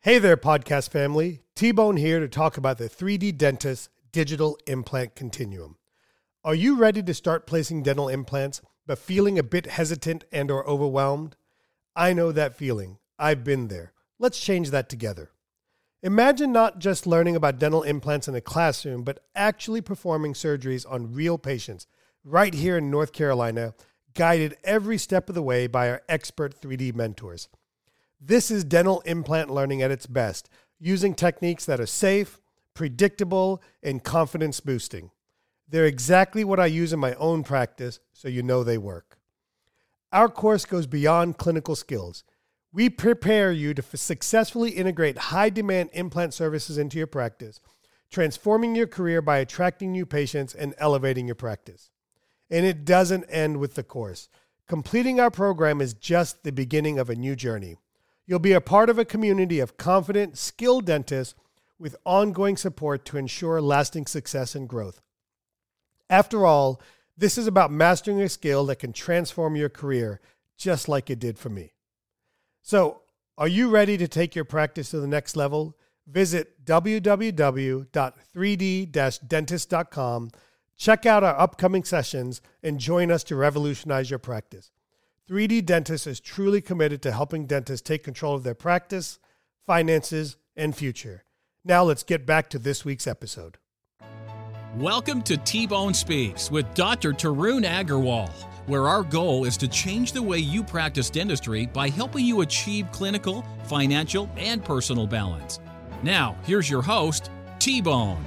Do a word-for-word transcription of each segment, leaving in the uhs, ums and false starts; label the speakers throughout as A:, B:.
A: Hey there, podcast family. T-Bone here to talk about the three D Dentist Digital Implant Continuum. Are you ready to start placing dental implants, but feeling a bit hesitant and or overwhelmed? I know that feeling. I've been there. Let's change that together. Imagine not just learning about dental implants in a classroom, but actually performing surgeries on real patients right here in North Carolina, guided every step of the way by our expert three D mentors. This is dental implant learning at its best, using techniques that are safe, predictable, and confidence boosting. They're exactly what I use in my own practice, so you know they work. Our course goes beyond clinical skills. We prepare you to successfully integrate high-demand implant services into your practice, transforming your career by attracting new patients and elevating your practice. And it doesn't end with the course. Completing our program is just the beginning of a new journey. You'll be a part of a community of confident, skilled dentists with ongoing support to ensure lasting success and growth. After all, this is about mastering a skill that can transform your career, just like it did for me. So, are you ready to take your practice to the next level? Visit w w w dot three d dash dentist dot com, check out our upcoming sessions, and join us to revolutionize your practice. three D Dentist is truly committed to helping dentists take control of their practice, finances, and future. Now let's get back to this week's episode.
B: Welcome to T-Bone Speaks with Doctor Tarun Agarwal, where our goal is to change the way you practice dentistry by helping you achieve clinical, financial, and personal balance. Now, here's your host, T-Bone.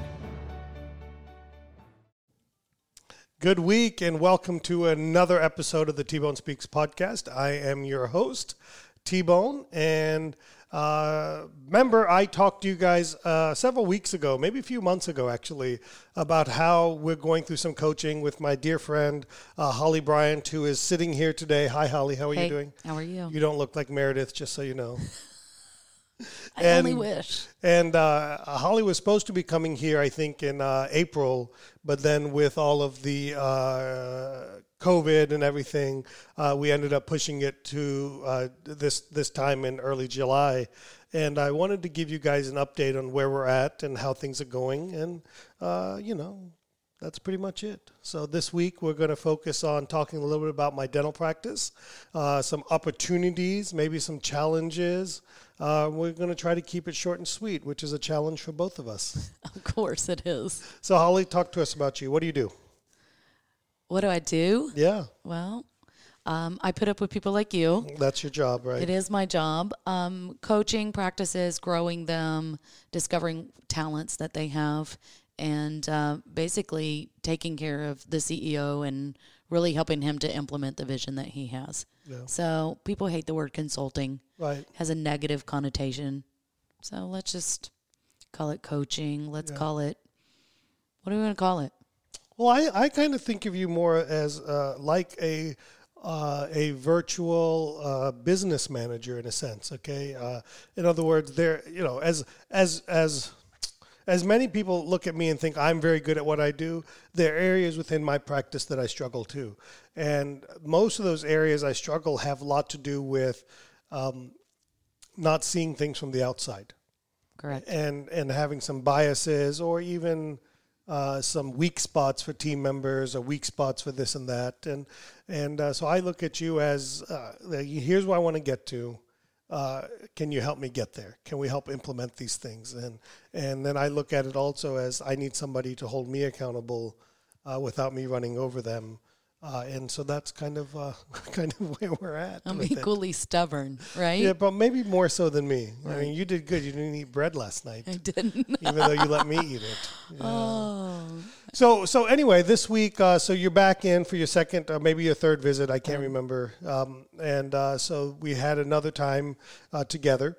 A: Good week and welcome to another episode of the T-Bone Speaks podcast. I am your host, T-Bone, and uh, remember I talked to you guys uh, several weeks ago, maybe a few months ago actually, about how we're going through some coaching with my dear friend, uh, Holly Bryant, who is sitting here today. Hi, Holly. How are
C: hey,
A: you doing?
C: How are you?
A: You don't look like Meredith, just so you know.
C: I
A: and,
C: only wish.
A: And uh, Holly was supposed to be coming here, I think, in uh, April, but then with all of the uh, COVID and everything, uh, we ended up pushing it to uh, this this time in early July. And I wanted to give you guys an update on where we're at and how things are going. And, uh, you know, that's pretty much it. So this week we're going to focus on talking a little bit about my dental practice, uh, some opportunities, maybe some challenges. Uh, we're going to try to keep it short and sweet, which is a challenge for both of us.
C: Of course it is.
A: So Holly, talk to us about you. What do you do?
C: What do I do?
A: Yeah.
C: Well, um, I put up with people like you.
A: That's your job, right?
C: It is my job. Um, coaching practices, growing them, discovering talents that they have, and uh, basically taking care of the C E O and really helping him to implement the vision that he has. Yeah. So people hate the word consulting.
A: Right.
C: Has a negative connotation. So let's just call it coaching. Let's yeah. call it, what are we going to call it?
A: Well, I, I kind of think of you more as uh, like a uh, a virtual uh, business manager in a sense. Okay. Uh, in other words, there, you know, as as as As many people look at me and think I'm very good at what I do, there are areas within my practice that I struggle too. And most of those areas I struggle have a lot to do with um, not seeing things from the outside.
C: Correct.
A: And and having some biases or even uh, some weak spots for team members or weak spots for this and that. And, and uh, so I look at you as, uh, here's what I want to get to. Uh, can you help me get there? Can we help implement these things? And and then I look at it also as I need somebody to hold me accountable uh, without me running over them. Uh, and so that's kind of uh, kind of where we're at.
C: I'm equally it. stubborn, right?
A: Yeah, but maybe more so than me.
C: Right.
A: I mean, you did good. You didn't eat bread last night.
C: I didn't.
A: Even though you let me eat it. Yeah.
C: Oh.
A: So so anyway, this week, uh, so you're back in for your second, or maybe your third visit. I can't um, remember. Um, and uh, so we had another time uh, together.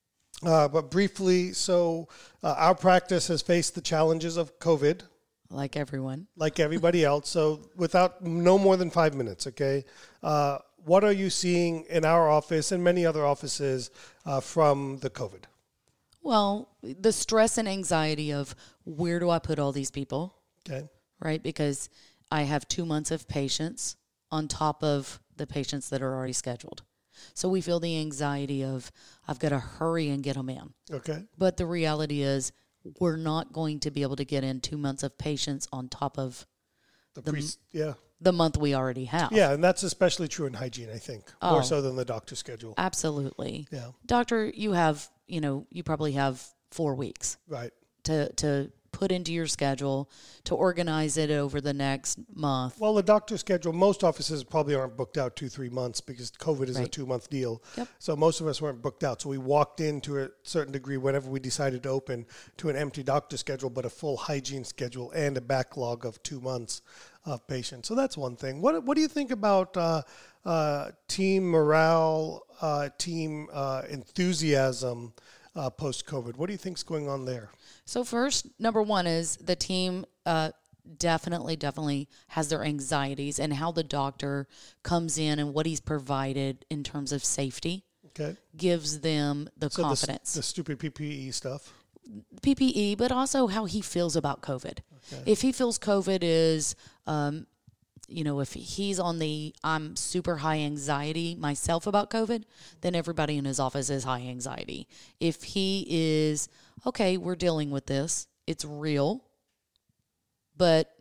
A: Uh, but briefly, so uh, our practice has faced the challenges of COVID.
C: Like everyone.
A: Like everybody else. So without no more than five minutes, okay? Uh, what are you seeing in our office and many other offices uh, from the COVID?
C: Well, the stress and anxiety of where do I put all these people?
A: Okay.
C: Right? Because I have two months of patients on top of the patients that are already scheduled. So we feel the anxiety of, I've got to hurry and get them in.
A: Okay.
C: But the reality is, we're not going to be able to get in two months of patients on top of
A: The,
C: the,
A: pre- yeah.
C: the month we already have.
A: Yeah, and that's especially true in hygiene, I think,
C: Oh.
A: more so than the doctor's schedule.
C: Absolutely.
A: Yeah.
C: Doctor, you have, you know, you probably have four weeks
A: Right.
C: to, to put into your schedule to organize it over the next month.
A: Well, the doctor's schedule, most offices probably aren't booked out two, three months because COVID is a
C: Right.
A: two-month deal.
C: Yep.
A: So most of us weren't booked out. So we walked into a certain degree whenever we decided to open to an empty doctor schedule, but a full hygiene schedule and a backlog of two months of patients. So that's one thing. What What do you think about uh, uh, team morale, uh, team uh, enthusiasm uh, post-COVID? What do you think's going on there?
C: So first, number one is the team uh, definitely, definitely has their anxieties and how the doctor comes in and what he's provided in terms of safety
A: Okay.
C: gives them the
A: So the,
C: confidence.
A: the stupid P P E stuff.
C: P P E, but also how he feels about COVID.
A: Okay.
C: If he feels COVID is, um, you know, if he's on the I'm super high anxiety myself about COVID, then everybody in his office is high anxiety. If he is, okay, we're dealing with this, it's real, but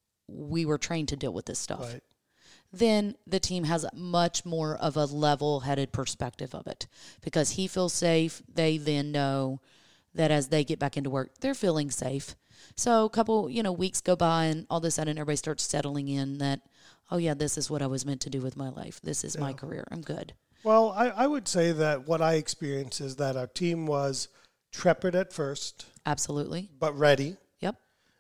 C: we were trained to deal with this stuff.
A: Right.
C: Then the team has much more of a level-headed perspective of it because he feels safe. They then know that as they get back into work, they're feeling safe. So a couple, you know, weeks go by and all of a sudden everybody starts settling in that, oh yeah, this is what I was meant to do with my life. This is my career. I'm good.
A: Well, I, I would say that what I experienced is that our team was trepid at first,
C: Absolutely.
A: but ready.
C: Yep.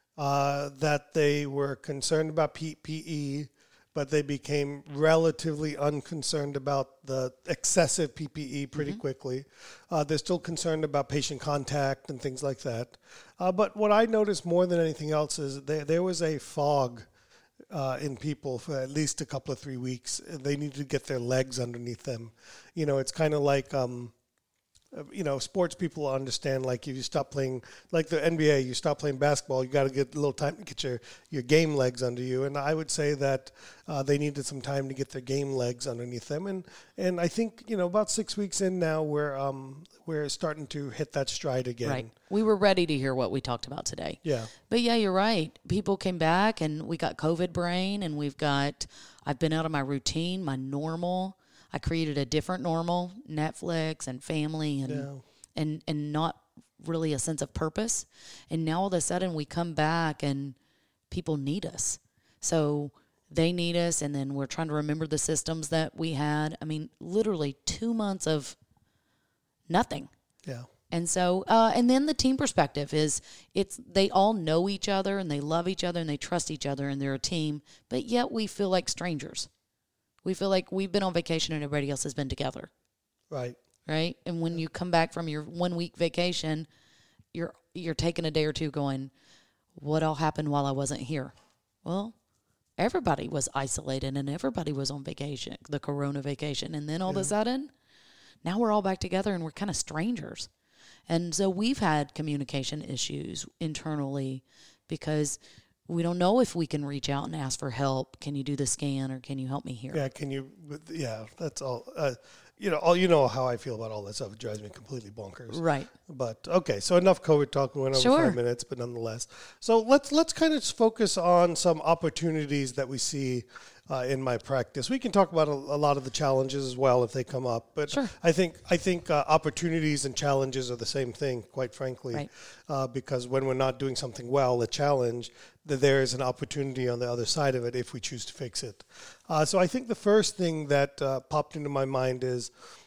A: Uh, that they were concerned about P P E, but they became relatively unconcerned about the excessive P P E pretty quickly. Uh, they're still concerned about patient contact and things like that. Uh, but what I noticed more than anything else is there, there was a fog uh, in people for at least a couple of three weeks. They needed to get their legs underneath them. You know, it's kind of like... Um, Uh, you know, sports people understand, like, if you stop playing, like the N B A, you stop playing basketball, you got to get a little time to get your, your game legs under you. And I would say that uh, they needed some time to get their game legs underneath them. And and I think, you know, about six weeks in now, we're, um, we're starting to hit that stride again.
C: Right. We were ready to hear what we talked about today.
A: Yeah.
C: But yeah, you're right. People came back and we got COVID brain and we've got, I've been out of my routine, my normal. I created a different normal, Netflix and family and
A: Yeah.
C: and and not really a sense of purpose. And now all of a sudden we come back and people need us. So they need us, and then we're trying to remember the systems that we had. I mean, literally two months of nothing.
A: Yeah.
C: And so, uh, and then the team perspective is it's they all know each other and they love each other and they trust each other and they're a team, but yet we feel like strangers. We feel like we've been on vacation and everybody else has been together,
A: Right.
C: right? And when you come back from your one week vacation, you're you're taking a day or two going, what all happened while I wasn't here? Well, everybody was isolated and everybody was on vacation, the corona vacation. And then all
A: Yeah.
C: of a sudden, now we're all back together and we're kind of strangers. And so we've had communication issues internally because we don't know if we can reach out and ask for help. Can you do the scan or can you help me here?
A: Yeah. Can you, yeah, that's all. Uh, you know, all, you know how I feel about all that stuff. It drives me completely bonkers.
C: Right.
A: But okay, so enough COVID talk. We went over
C: Sure.
A: five minutes, but nonetheless. So let's let's kind of focus on some opportunities that we see uh, in my practice. We can talk about a, a lot of the challenges as well if they come up. But
C: Sure.
A: I think I think uh, opportunities and challenges are the same thing, quite frankly.
C: Right.
A: Uh, because when we're not doing something well, a challenge, that there is an opportunity on the other side of it if we choose to fix it. Uh, so I think the first thing that uh, popped into my mind is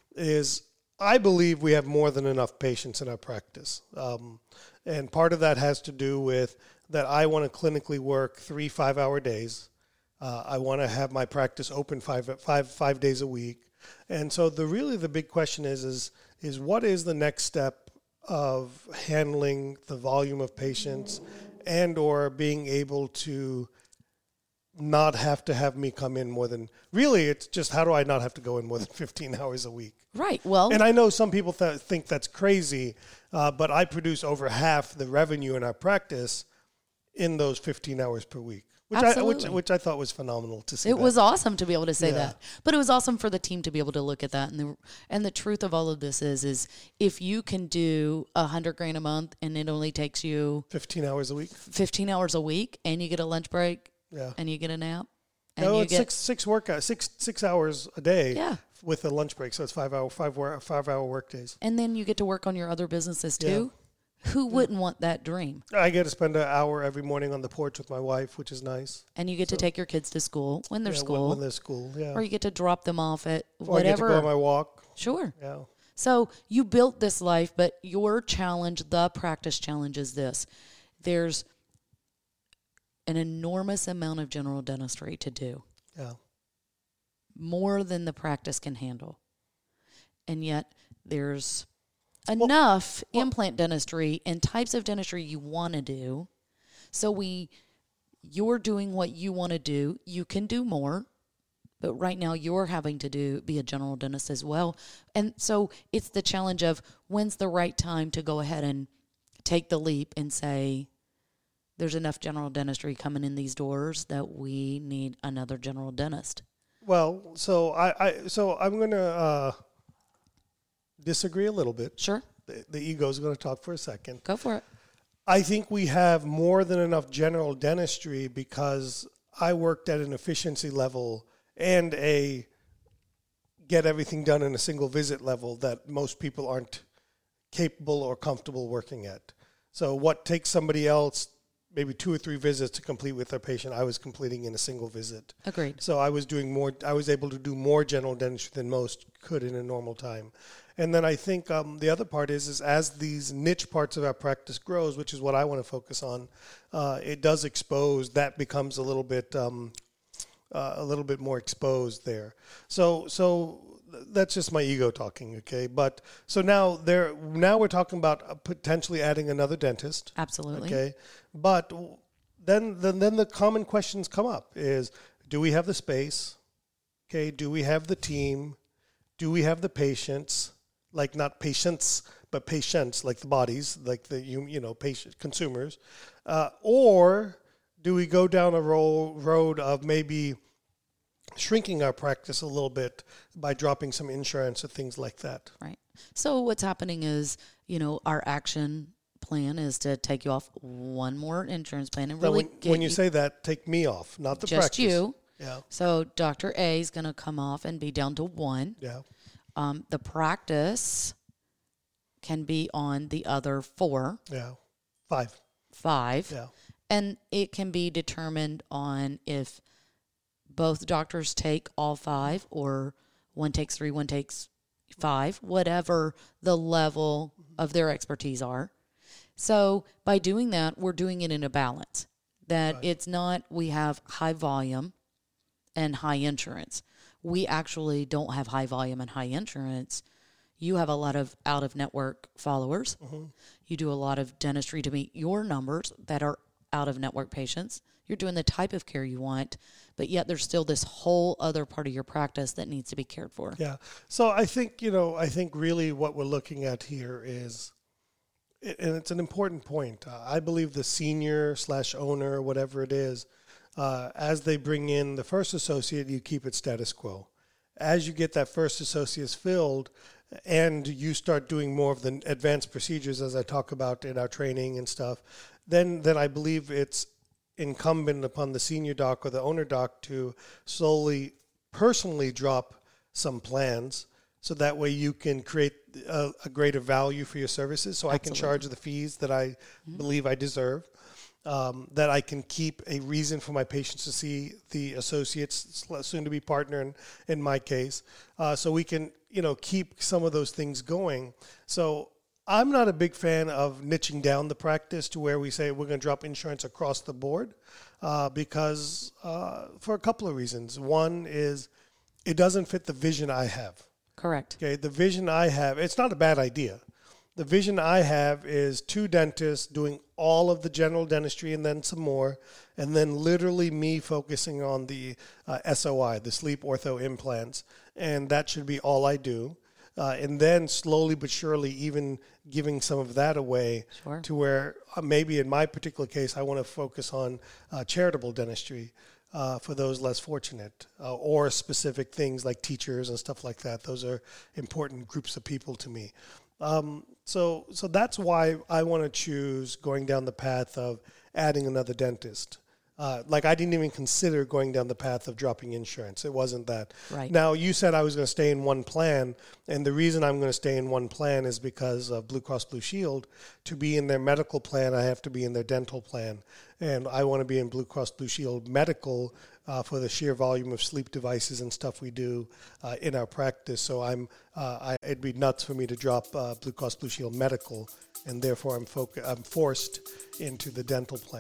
A: is I believe we have more than enough patients in our practice. Um, and part of that has to do with that I want to clinically work three five-hour days. Uh, I want to have my practice open five, five, five days a week. And so the really the big question is, is, is what is the next step of handling the volume of patients and or being able to not have to have me come in more than, really, it's just how do I not have to go in more than fifteen hours a week?
C: Right. Well,
A: And I know some people th- think that's crazy, uh, but I produce over half the revenue in our practice in those fifteen hours per week. which I which,
C: Absolutely.
A: which I thought was phenomenal to see.
C: It
A: that.
C: was awesome to be able to say
A: Yeah.
C: that, but it was awesome for the team to be able to look at that. And the and the truth of all of this is, is if you can do a hundred grand a month and it only takes you
A: fifteen hours a week.
C: fifteen hours a week, and you get a lunch break,
A: Yeah.
C: and you get a nap, and
A: No,
C: you
A: it's
C: get
A: six six workout six six hours a day.
C: Yeah.
A: With a lunch break, so it's five hour five hour five hour work days.
C: and then you get to work on your other businesses
A: Yeah.
C: too. Who wouldn't want that dream?
A: I get to spend an hour every morning on the porch with my wife, which is nice.
C: And you get to take your kids to school when they're
A: Yeah, when-
C: school,
A: when they're school, yeah.
C: or you get to drop them off at
A: Or I get to
C: whatever.
A: go on my walk.
C: Sure.
A: Yeah.
C: So you built this life, but your challenge, the practice challenge, is this. There's an enormous amount of general dentistry to do,
A: Yeah.
C: more than the practice can handle. And yet there's enough
A: well-
C: implant dentistry and types of dentistry you want to do. So we, you're doing what you want to do. You can do more. But right now you're having to do be a general dentist as well. And so it's the challenge of when's the right time to go ahead and take the leap and say, there's enough general dentistry coming in these doors that we need another general dentist.
A: Well, so I, I so I'm gonna uh, disagree a little bit.
C: Sure.
A: The, the ego is going to talk for a second.
C: Go for it.
A: I think we have more than enough general dentistry because I worked at an efficiency level and a get everything done in a single visit level that most people aren't capable or comfortable working at. So what takes somebody else maybe two or three visits to complete with their patient, I was completing in a single visit.
C: Agreed.
A: So I was doing more, I was able to do more general dentistry than most could in a normal time. And then I think um, the other part is, is as these niche parts of our practice grows, which is what I want to focus on, uh, it does expose, that becomes a little bit, um, uh, a little bit more exposed there. So, so that's just my ego talking, okay? But so now there, now we're talking about uh, potentially adding another dentist.
C: Absolutely.
A: Okay, but then, then then the common questions come up: is do we have the space? Okay, do we have the team? Do we have the patients? Like not patients, but patients, like the bodies, like the you you know patient consumers, uh, or do we go down a ro- road of maybe shrinking our practice a little bit by dropping some insurance and things like that?
C: Right. So what's happening is, you know, our action plan is to take you off one more insurance plan and
A: Now,
C: really
A: when,
C: get
A: when you say that, take me off, not the
C: just
A: practice.
C: you.
A: Yeah.
C: So Doctor A is going to come off and be down to one.
A: Yeah.
C: Um, the practice can be on the other four,
A: Yeah. Five.
C: five,
A: Yeah.
C: and it can be determined on if both doctors take all five or one takes three, one takes five, whatever the level of their expertise are. So by doing that, we're doing it in a balance, that
A: Right.
C: it's not we have high volume and high insurance. We actually don't have high volume and high insurance. You have a lot of out-of-network followers.
A: Mm-hmm.
C: You do a lot of dentistry to meet your numbers that are out-of-network patients. You're doing the type of care you want, but yet there's still this whole other part of your practice that needs to be cared for.
A: Yeah. So I think, you know, I think really what we're looking at here is, and it's an important point. Uh, I believe the senior slash owner, whatever it is, uh, as they bring in the first associate, you keep it status quo. As you get that first associate filled and you start doing more of the advanced procedures, as I talk about in our training and stuff, then then I believe it's incumbent upon the senior doc or the owner doc to slowly personally drop some plans so that way you can create a, a greater value for your services, so I can
C: Absolutely.
A: charge the fees that I believe I deserve, um, that I can keep a reason for my patients to see the associates, soon to be partner in, in my case, uh, so we can, you know, keep some of those things going. So I'm not a big fan of niching down the practice to where we say we're going to drop insurance across the board, uh, because uh, for a couple of reasons. One is it doesn't fit the vision I have.
C: Correct.
A: Okay, the vision I have, it's not a bad idea. The vision I have is two dentists doing all of the general dentistry and then some more, and then literally me focusing on the uh, S O I, the sleep ortho implants, and that should be all I do. Uh, and then slowly but surely even giving some of that away
C: Sure.
A: to where uh, maybe in my particular case, I want to focus on uh, charitable dentistry uh, for those less fortunate uh, or specific things like teachers and stuff like that. Those are important groups of people to me. Um, so, so that's why I want to choose going down the path of adding another dentist. Uh, like I didn't even consider going down the path of dropping insurance. It wasn't that.
C: Right.
A: Now, you said I was going to stay in one plan, and the reason I'm going to stay in one plan is because of Blue Cross Blue Shield. To be in their medical plan, I have to be in their dental plan, and I want to be in Blue Cross Blue Shield medical uh, for the sheer volume of sleep devices and stuff we do uh, in our practice. So I'm, uh, I, it'd be nuts for me to drop uh, Blue Cross Blue Shield medical, and therefore I'm, foc- I'm forced into the dental plan.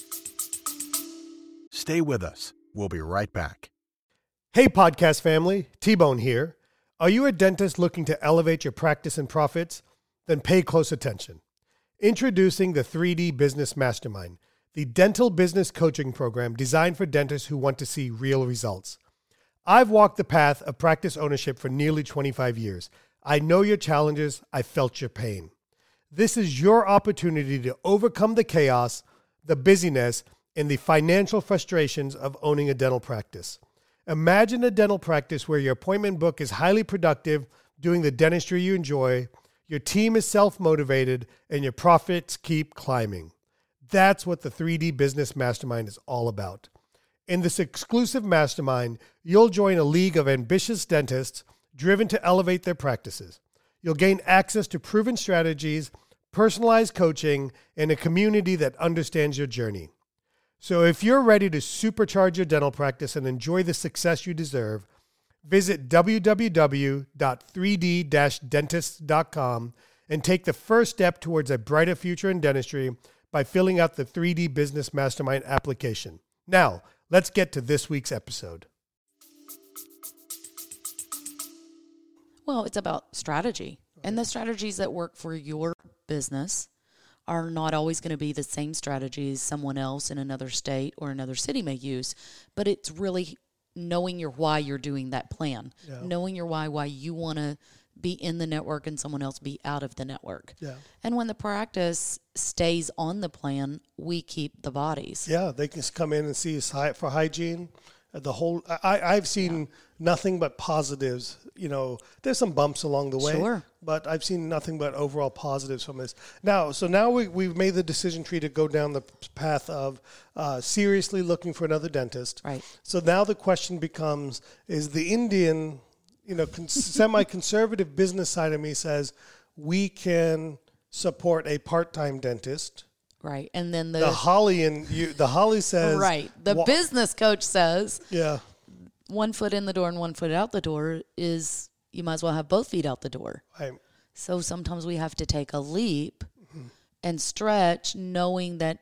D: Stay with us. We'll be right back.
A: Hey, podcast family, T-Bone here. Are you a dentist looking to elevate your practice and profits? Then pay close attention. Introducing the three D Business Mastermind, the dental business coaching program designed for dentists who want to see real results. I've walked the path of practice ownership for nearly twenty-five years. I know your challenges. I felt your pain. This is your opportunity to overcome the chaos, the busyness, and the financial frustrations of owning a dental practice. Imagine a dental practice where your appointment book is highly productive, doing the dentistry you enjoy, your team is self-motivated, and your profits keep climbing. That's what the three D Business Mastermind is all about. In this exclusive mastermind, you'll join a league of ambitious dentists driven to elevate their practices. You'll gain access to proven strategies, personalized coaching, and a community that understands your journey. So if you're ready to supercharge your dental practice and enjoy the success you deserve, visit w w w dot three d dash dentist dot com and take the first step towards a brighter future in dentistry by filling out the three D Business Mastermind application. Now, let's get to this week's episode.
C: Well, it's about strategy. And the strategies that work for your business are not always going to be the same strategies someone else in another state or another city may use. But it's really knowing your why you're doing that plan,
A: Yeah.
C: knowing your why, why you want to be in the network and someone else be out of the network.
A: Yeah.
C: And when the practice stays on the plan, we keep the bodies.
A: Yeah, they can come in and see us hy- for hygiene. Uh, The whole I, I've seen yeah. nothing but positives. You know, there's some bumps along the way,
C: Sure.
A: but I've seen nothing but overall positives from this. Now, so now we, we've made the decision tree to go down the path of uh, seriously looking for another dentist.
C: Right.
A: So now the question becomes, is the Indian, you know, con- semi-conservative business side of me says we can support a part-time dentist.
C: Right. And then the,
A: The Holly and you, the Holly says,
C: right. The
A: wa-
C: business coach says,
A: yeah.
C: one foot in the door and one foot out the door is you might as well have both feet out the door.
A: Right.
C: So sometimes we have to take a leap mm-hmm. and stretch, knowing that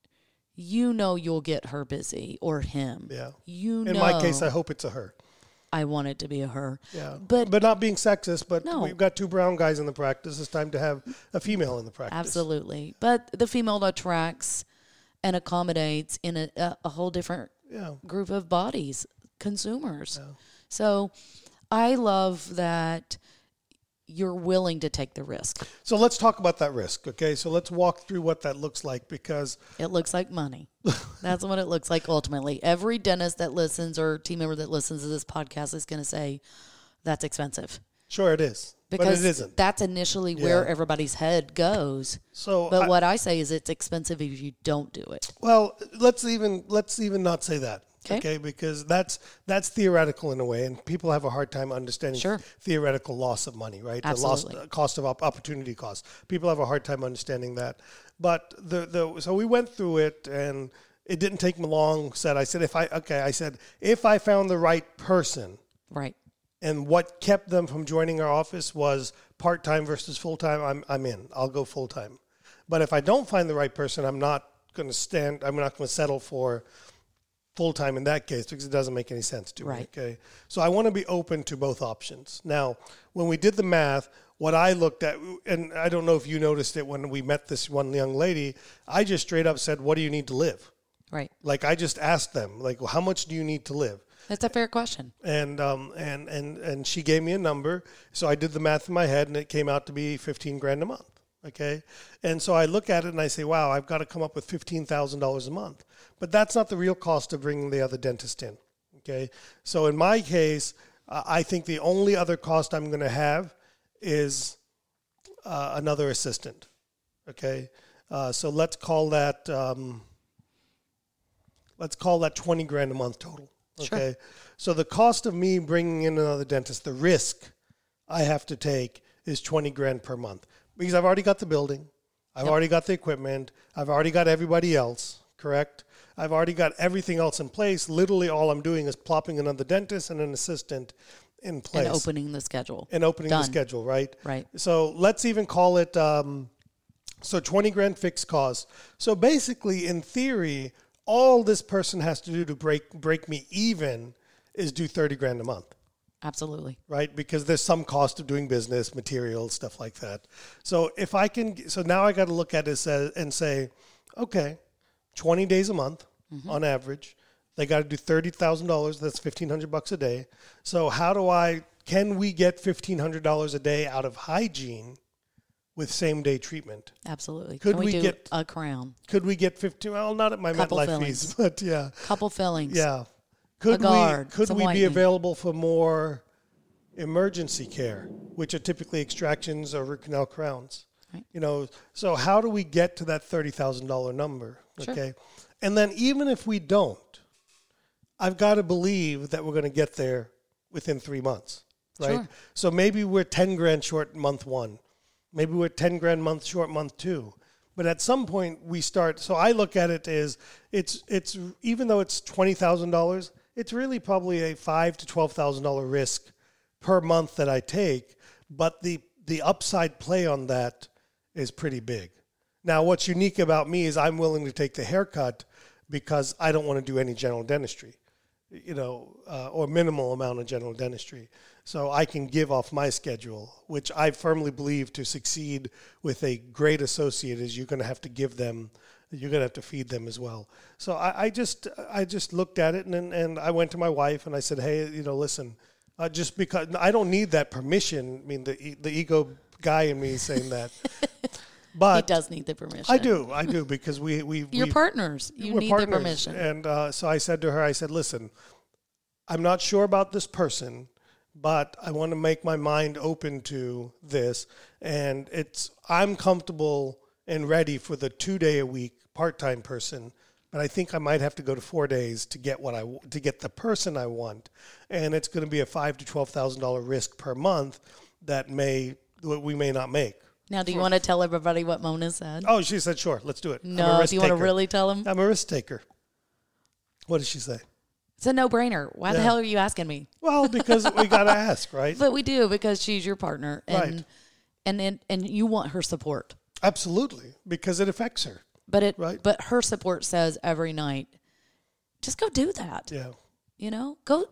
C: you know you'll get her busy or him.
A: Yeah.
C: You
A: In
C: know.
A: my case, I hope it's a her.
C: I want it to be a her.
A: Yeah.
C: But
A: but not being sexist, but
C: No.
A: we've got two brown guys in the practice. It's time to have a female in the practice.
C: absolutely. But the female attracts and accommodates in a, a, a whole different
A: Yeah.
C: group of bodies, consumers.
A: Yeah.
C: So I love that you're willing to take the risk.
A: So let's talk about that risk, okay? So let's walk through what that looks like because
C: It looks like money. That's what it looks like ultimately. Every dentist that listens or team member that listens to this podcast is going to say, that's expensive.
A: sure it is,
C: Because
A: but it isn't.
C: that's initially where
A: Yeah.
C: everybody's head goes.
A: So
C: But
A: I-
C: what I say is it's expensive if you don't do it.
A: Well, let's even let's even not say that.
C: 'Kay.
A: Okay, because that's that's theoretical in a way, and people have a hard time understanding
C: Sure.
A: theoretical loss of money, right?
C: Absolutely.
A: The loss, cost of op- opportunity cost. People have a hard time understanding that. But the the so we went through it, and it didn't take me long. Said I said if I okay I said if I found the right person,
C: Right.
A: and what kept them from joining our office was part time versus full time. I'm I'm in. I'll go full time. But if I don't find the right person, I'm not going to stand. I'm not going to settle for full time in that case because it doesn't make any sense to
C: Right.
A: me. Okay. So I want to be open to both options. Now, when we did the math, what I looked at, and I don't know if you noticed it when we met this one young lady, I just straight up said, "What do you need to live?"
C: Right.
A: Like I just asked them, like, well, how much do you need to live?
C: That's a fair question.
A: And um and and and she gave me a number, so I did the math in my head, and it came out to be fifteen grand a month. Okay, and so I look at it and I say, wow, I've got to come up with fifteen thousand dollars a month, but that's not the real cost of bringing the other dentist in. Okay, so in my case, uh, I think the only other cost I'm going to have is uh, another assistant. Okay, uh, so let's call that um, let's call that twenty grand a month total. Okay,
C: Sure.
A: So the cost of me bringing in another dentist, the risk I have to take is twenty grand per month, because I've already got the building, I've
C: Yep.
A: already got the equipment, I've already got everybody else, correct? I've already got everything else in place. Literally all I'm doing is plopping another dentist and an assistant in place.
C: And opening the schedule.
A: And opening
C: Done.
A: the schedule, right?
C: Right.
A: So let's even call it, um, so twenty grand fixed cost. So basically, in theory, all this person has to do to break break me even is do thirty grand a month.
C: Absolutely.
A: Right? Because there's some cost of doing business, materials, stuff like that. So if I can, so now I got to look at it and say, okay, twenty days a month mm-hmm. on average, they got to do thirty thousand dollars. That's fifteen hundred bucks a day. So how do I, can we get fifteen hundred dollars a day out of hygiene with same day treatment?
C: Absolutely.
A: Could
C: Can we,
A: we
C: do
A: get-
C: a crown?
A: Could we get fifteen, well, not at my
C: Couple
A: MetLife
C: fillings.
A: fees, but yeah.
C: Couple fillings.
A: Yeah. Could
C: guard,
A: we could
C: some
A: we be
C: whitening.
A: available for more emergency care, which are typically extractions or root canal crowns?
C: Right.
A: You know, so how do we get to that thirty thousand dollars number?
C: Sure.
A: Okay. And then even if we don't, I've got to believe that we're going to get there within three months, right?
C: Sure.
A: So maybe we're ten grand short month one. Maybe we're ten grand month short month two. But at some point we start, so I look at it as it's, it's even though it's twenty thousand dollars, it's really probably a five thousand to twelve thousand dollars risk per month that I take. But the, the upside play on that is pretty big. Now, what's unique about me is I'm willing to take the haircut because I don't want to do any general dentistry, you know, uh, or minimal amount of general dentistry. So I can give off my schedule, which I firmly believe to succeed with a great associate is you're going to have to give them, you're going to have to feed them as well. So I, I just I just looked at it and and I went to my wife and I said, hey, you know, listen, uh, just because I don't need that permission. I mean, the the ego guy in me is saying that. But
C: He does need the permission.
A: I do, I do, because we we
C: You're
A: we,
C: partners. You
A: we're
C: need
A: partners.
C: the permission.
A: And uh, so I said to her, I said, listen, I'm not sure about this person, but I want to make my mind open to this. And it's I'm comfortable and ready for the two day a week part-time person, but I think I might have to go to four days to get what I to get the person I want. And it's going to be a five to twelve thousand dollar risk per month that may we may not make.
C: Now, do you want to tell everybody what Mona said?
A: Oh, she said, sure, let's do it. I'm a
C: No,
A: risk
C: do you want to
A: taker.
C: really tell them?
A: I'm a risk taker. What did she say?
C: It's a no-brainer. Why the
A: Yeah.
C: hell are you asking me?
A: Well, because we got to ask, right?
C: But we do, because she's your partner. And,
A: Right.
C: And, and, and you want her support.
A: Absolutely, because it affects her.
C: But it,
A: Right.
C: but her support says every night, just go do that.
A: Yeah.
C: You know, go.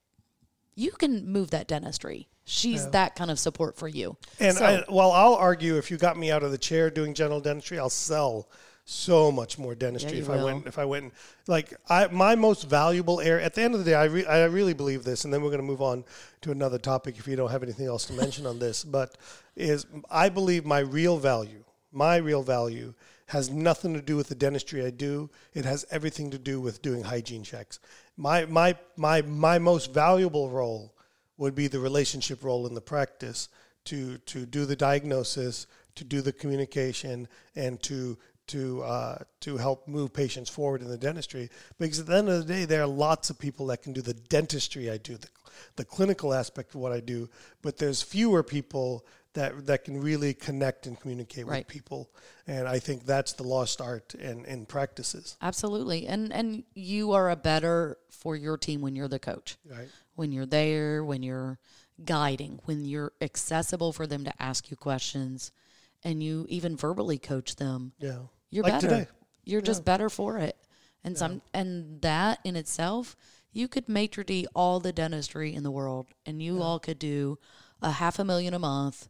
C: You can move that dentistry. She's
A: Yeah.
C: that kind of support for you.
A: And
C: So-
A: I, well, I'll argue if you got me out of the chair doing general dentistry, I'll sell so much more dentistry
C: Yeah, you
A: if I
C: will.
A: went. If I went, like I, my most valuable area. At the end of the day, I re, I really believe this, and then we're going to move on to another topic if you don't have anything else to mention on this. But is I believe my real value, my real value, has nothing to do with the dentistry I do. It has everything to do with doing hygiene checks. My my my my most valuable role would be the relationship role in the practice to to do the diagnosis, to do the communication, and to to uh, to help move patients forward in the dentistry. Because at the end of the day, there are lots of people that can do the dentistry I do, the, the clinical aspect of what I do, but there's fewer people that that can really connect and communicate
C: Right.
A: with people. And I think that's the lost art in, in practices.
C: Absolutely. And and you are a better for your team when you're the coach.
A: Right.
C: When you're there, when you're guiding, when you're accessible for them to ask you questions, and you even verbally coach them.
A: Yeah.
C: You're
A: Like
C: better.
A: today.
C: You're just better for it. And some and that in itself, you could maitre d' all the dentistry in the world, and you all could do a half a million a month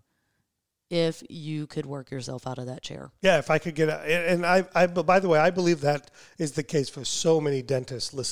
C: if you could work yourself out of that chair.
A: Yeah, if I could get, a, and I, I, but by the way, I believe that is the case for so many dentists listening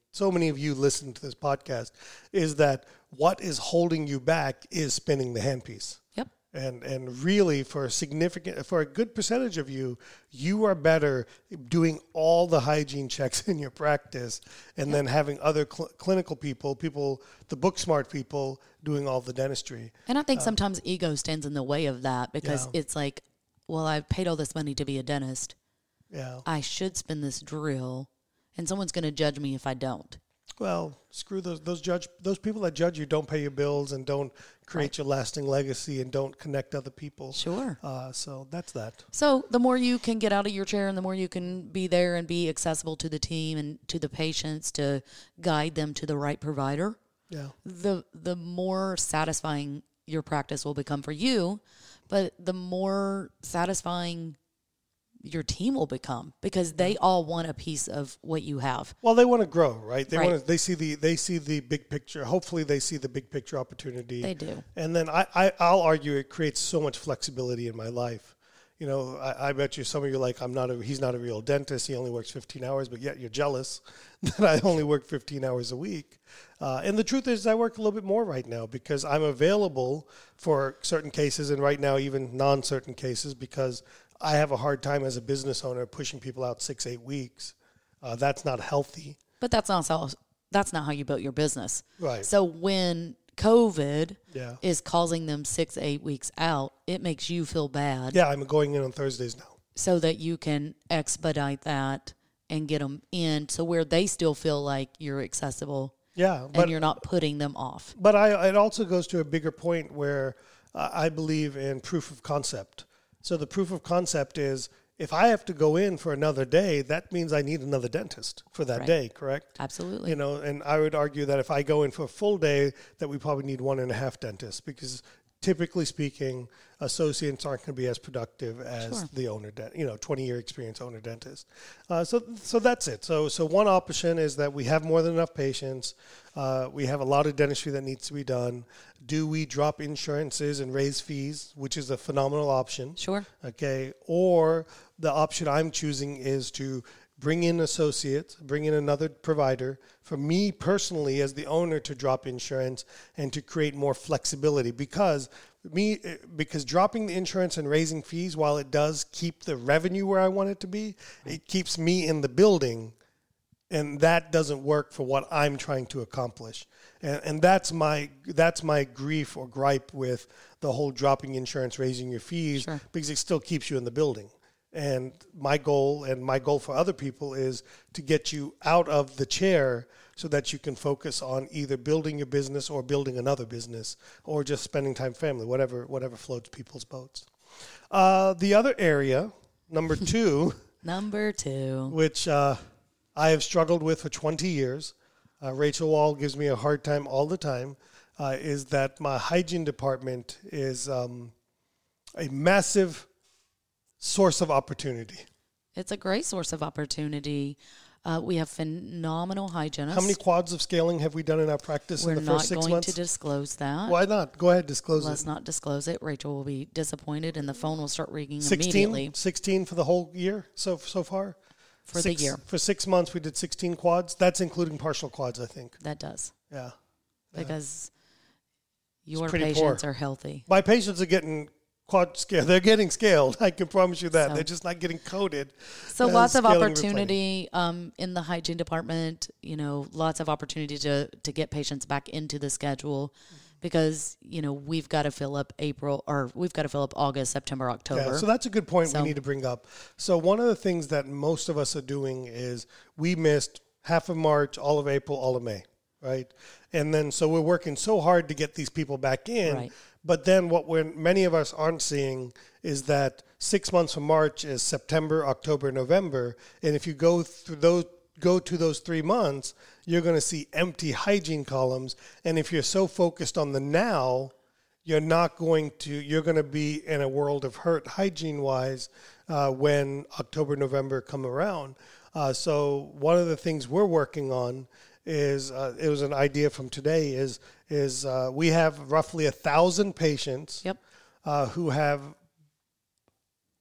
A: so many of you listen to this podcast, is that what is holding you back is spinning the handpiece.
C: Yep.
A: And and really, for a significant, for a good percentage of you, you are better doing all the hygiene checks in your practice, and yep. then having other cl- clinical people, people, the book smart people, doing all the dentistry.
C: And I think um, sometimes ego stands in the way of that, because
A: yeah.
C: it's like, well, I've paid all this money to be a dentist.
A: Yeah.
C: I should spin this drill, and someone's going to judge me if I don't.
A: Well, screw those those judge those people that judge you don't pay your bills and don't create right. your lasting legacy and don't connect other people.
C: Sure.
A: Uh, so that's that.
C: So the more you can get out of your chair, and the more you can be there and be accessible to the team and to the patients to guide them to the right provider.
A: Yeah.
C: The the more satisfying your practice will become for you, but the more satisfying your team will become, because they all want a piece of what you have.
A: Well, they want to grow, right? They
C: right.
A: want to, they see the they see the big picture. Hopefully they see the big picture opportunity.
C: They do.
A: And then I, I I'll argue it creates so much flexibility in my life. You know, I, I bet you some of you are like, I'm not a he's not a real dentist. He only works fifteen hours, but yet you're jealous that I only work fifteen hours a week. Uh, and the truth is, I work a little bit more right now because I'm available for certain cases, and right now even non-certain cases, because I have a hard time as a business owner pushing people out six, eight weeks. Uh, that's not healthy.
C: But that's not how, that's not how you built your business.
A: Right.
C: So when COVID
A: yeah.
C: is causing them six, eight weeks out, it makes you feel bad.
A: Yeah, I'm going in on Thursdays now.
C: So that you can expedite that and get them in, so where they still feel like you're accessible.
A: Yeah. But,
C: and you're not putting them off.
A: But I, it also goes to a bigger point where uh, I believe in proof of concept. So the proof of concept is, if I have to go in for another day, that means I need another dentist for that
C: right.
A: day, correct?
C: Absolutely.
A: You know, and I would argue that if I go in for a full day, that we probably need one and a half dentists, because typically speaking, associates aren't going to be as productive as
C: sure.
A: the owner, dent, you know, twenty-year experience owner dentist. Uh, so, so that's it. So, so one option is that we have more than enough patients. Uh, we have a lot of dentistry that needs to be done. Do we drop insurances and raise fees, which is a phenomenal option?
C: Sure.
A: Okay. Or the option I'm choosing is to bring in associates, bring in another provider, for me personally as the owner to drop insurance and to create more flexibility, because me because dropping the insurance and raising fees, while it does keep the revenue where I want it to be, it keeps me in the building, and that doesn't work for what I'm trying to accomplish. And, and that's my that's my grief or gripe with the whole dropping insurance, raising your fees,
C: sure.
A: because it still keeps you in the building. And my goal and my goal for other people is to get you out of the chair so that you can focus on either building your business or building another business or just spending time with family, whatever whatever floats people's boats. Uh, the other area, number two.
C: number two.
A: Which uh, I have struggled with for twenty years. Uh, Rachel Wall gives me a hard time all the time, uh, is that my hygiene department is um, a massive source of opportunity.
C: It's a great source of opportunity. Uh, we have phenomenal hygienists.
A: How many quads of scaling have we done in our practice
C: We're
A: in the first six months?
C: We're not going to disclose that.
A: Why not? Go ahead, disclose
C: Let's
A: it.
C: not disclose it. Rachel will be disappointed, and the phone will start ringing
A: sixteen,
C: immediately.
A: sixteen for the whole year so so far?
C: For
A: six,
C: the year.
A: For six months, we did sixteen quads. That's including partial quads, I think.
C: That does.
A: Yeah.
C: Because your
A: pretty
C: patients
A: poor.
C: are healthy.
A: My patients are getting quad scale. They're getting scaled. I can promise you that.
C: So,
A: They're just not getting coded.
C: So
A: uh,
C: lots of
A: scaling
C: opportunity um, in the hygiene department. You know, lots of opportunity to to get patients back into the schedule, because you know we've got to fill up April, or we've got to fill up August, September, October.
A: Yeah, so that's a good point
C: so,
A: we need to bring up. So one of the things that most of us are doing is we missed half of March, all of April, all of May, right? And then so we're working so hard to get these people back in.
C: Right.
A: But then what we're, many of us aren't seeing is that six months from March is September, October, November. And if you go through those, go to those three months, you're going to see empty hygiene columns. And if you're so focused on the now, you're not going to, you're going to be in a world of hurt hygiene-wise uh, when October, November come around. Uh, so one of the things we're working on is, uh, it was an idea from today, is is uh, we have roughly a thousand patients
C: Yep.
A: uh, who have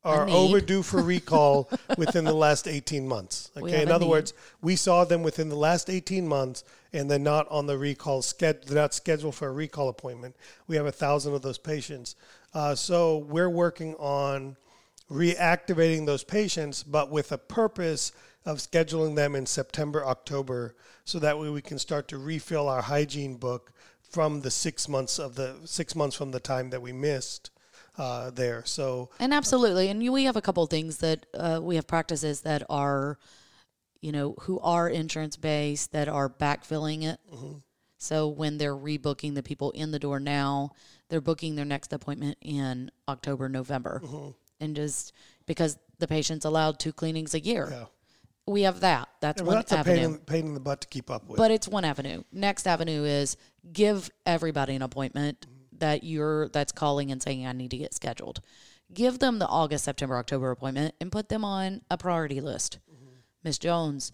A: are
C: need.
A: overdue for recall within the last eighteen months.
C: We
A: Okay,
C: have
A: in
C: a
A: other
C: need.
A: words, we saw them within the last eighteen months, and they're not on the recall schedule. They're not scheduled for a recall appointment. We have a thousand of those patients. Uh, so we're working on reactivating those patients, but with a purpose of scheduling them in September, October, so that way we can start to refill our hygiene book from the six months of the six months from the time that we missed uh, there. So
C: And absolutely. And you- we have a couple of things that uh, we have practices that are, you know, who are insurance based that are backfilling it.
A: Mm-hmm.
C: So when they're rebooking the people in the door now, they're booking their next appointment in October, November.
A: Mm-hmm.
C: And just because the patient's allowed two cleanings a year.
A: yeah,
C: We have that. That's
A: and
C: one
A: that's a
C: avenue.
A: pain in, pain in the butt to keep up with.
C: But it's one avenue. Next avenue is give everybody an appointment that you're that's calling and saying I need to get scheduled. Give them the August, September, October appointment and put them on a priority list. Miss Jones,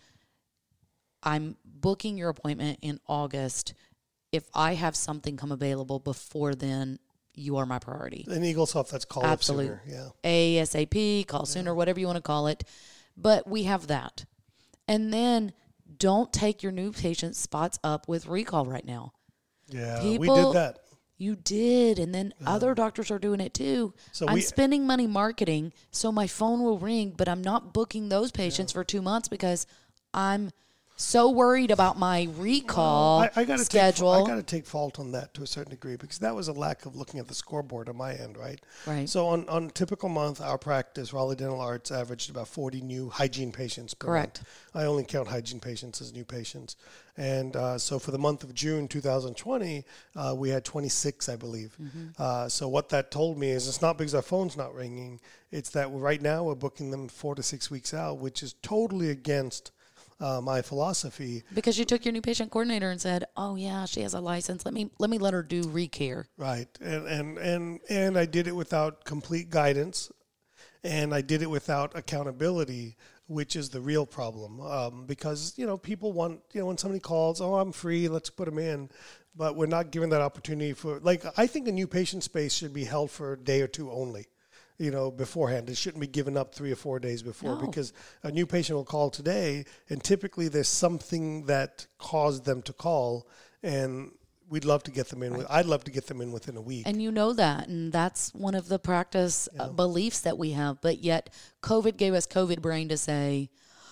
C: I'm booking your appointment in August. If I have something come available before then, you are my priority.
A: in Eagles Health, that's call
C: Absolutely.
A: up sooner. Yeah.
C: ASAP, call sooner, whatever you want to call it. But we have that. And then don't take your new patient spots up with recall right now.
A: Yeah, we
C: People-
A: did that.
C: You did. And then other doctors are doing it too.
A: So
C: I'm
A: we-
C: spending money marketing, so my phone will ring, but I'm not booking those patients for two months because I'm so worried about my recall
A: I, I gotta
C: schedule.
A: Take, I got to take fault on that to a certain degree because that was a lack of looking at the scoreboard on my end, right?
C: Right.
A: So on, on a typical month, our practice, Raleigh Dental Arts, averaged about forty new hygiene patients per
C: Correct.
A: month. I only count hygiene patients as new patients. And uh, so for the month of June two thousand twenty, uh, we had twenty-six, I believe.
C: Mm-hmm.
A: Uh, so what that told me is it's not because our phone's not ringing. It's that right now we're booking them four to six weeks out, which is totally against uh, my philosophy.
C: Because you took your new patient coordinator and said, "Oh yeah, she has a license. Let me let me let her do recare."
A: Right, and and and and I did it without complete guidance, and I did it without accountability, which is the real problem. Um, because you know people want you know when somebody calls, oh I'm free, let's put them in, but we're not given that opportunity for like I think a new patient space should be held for a day or two only. You know, beforehand. It shouldn't be given up three or four days before
C: No.
A: because a new patient will call today, and typically there's something that caused them to call, and we'd love to get them in. With, I'd love to get them in within a week.
C: And you know that, and that's one of the practice uh, beliefs that we have. But yet, COVID gave us COVID brain to say,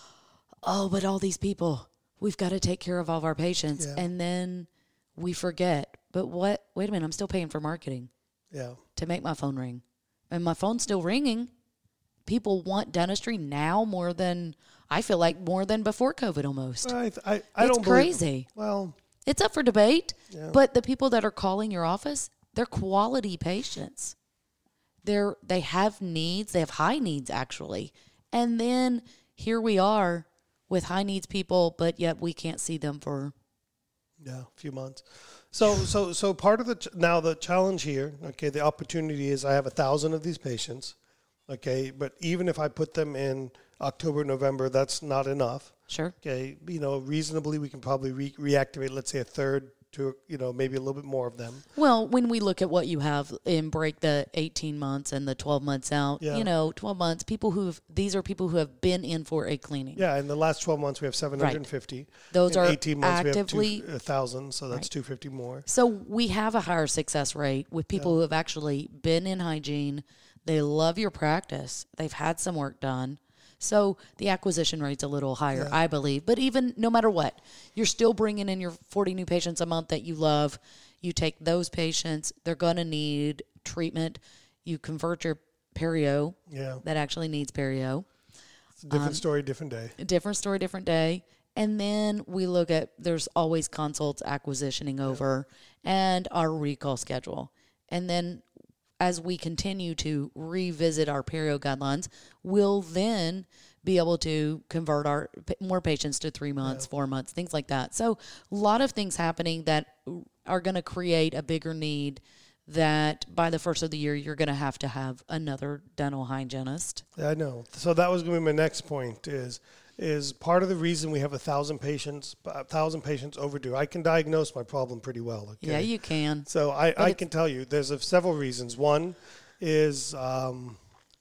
C: "Oh, but all these people, we've got to take care of all of our patients,"
A: Yeah.
C: and then we forget. But what? Wait a minute, I'm still paying for marketing
A: Yeah.
C: to make my phone ring, and my phone's still ringing. People want dentistry now more than I feel like more than before COVID almost.
A: I, I, I
C: It's
A: don't
C: crazy.
A: Believe, well,
C: It's up for debate,
A: Yeah.
C: but the people that are calling your office, they're quality patients. They're they have needs, they have high needs actually. And then here we are with high needs people, but yet we can't see them for
A: yeah, a few months. So, so, so part of the ch- now the challenge here, okay, the opportunity is I have a thousand of these patients, okay, but even if I put them in October, November, that's not enough.
C: sure.
A: Okay, you know, reasonably we can probably re- reactivate, let's say a third to you know maybe a little bit more of them.
C: Well, when we look at what you have and break the eighteen months and the twelve months out,
A: Yeah.
C: you know, twelve months, people who've these are people who have been in for a cleaning.
A: Yeah, in the last twelve months we have seven hundred fifty.
C: Those
A: in
C: are
A: eighteen months
C: actively-
A: we have two, one thousand, so that's
C: Right.
A: two hundred fifty more.
C: So we have a higher success rate with people who have actually been in hygiene. They love your practice. They've had some work done. So the acquisition rate's a little higher, I believe. But even no matter what, you're still bringing in your forty new patients a month that you love. You take those patients, they're going to need treatment. You convert your perio
A: Yeah,
C: that actually needs perio.
A: it's a different
C: Um,
A: story, different day.
C: Different story, different day. And then we look at there's always consults acquisitioning over and our recall schedule. And then as we continue to revisit our perio guidelines, we'll then be able to convert our more patients to three months, four months, things like that. So a lot of things happening that are going to create a bigger need that by the first of the year, you're going to have to have another dental hygienist.
A: Yeah, I know. So that was going to be my next point is is part of the reason we have a thousand patients, a thousand patients overdue. I can diagnose my problem pretty well. Okay?
C: Yeah, you can.
A: So I, I
C: it's-
A: can tell you there's a, several reasons. One is um,